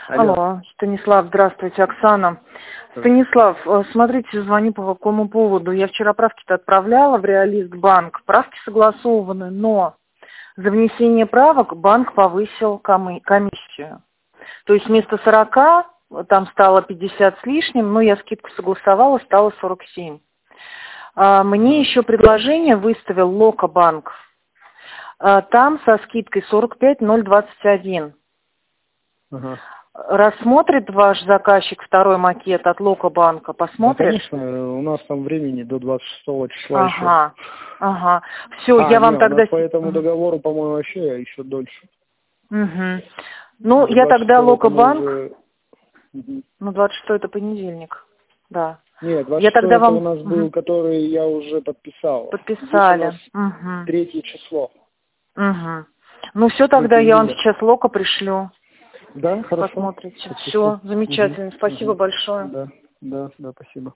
Алло. Алло, Станислав, здравствуйте, Оксана. Станислав, смотрите, звоню по какому поводу. Я вчера правки-то отправляла в Реалист-банк. Правки согласованы, но за внесение правок банк повысил комиссию. То есть вместо 40 там стало 50 с лишним, но я скидку согласовала, стало 47. Мне еще предложение выставил Локобанк. Там со скидкой 45,021. Ага. Рассмотрит ваш заказчик второй макет от Локобанка? Посмотрит? Да, конечно, у нас там времени до 26 числа Ага, еще. ага. Все, я вам нет, тогда... у нас по этому договору, по-моему, вообще еще дольше. Угу. Ну, До я тогда 26-го Локобанк... уже... Ну, 26 это понедельник. Да. Нет, 26 Я тогда это у вам... нас был, который я уже подписал. Здесь у Подписали. нас 3 число. Угу. Ну, все, 3 тогда я вам июля. сейчас Локо пришлю. Да, хорошо. Посмотрите. Подпишу. Все, замечательно. Спасибо большое. Да, спасибо.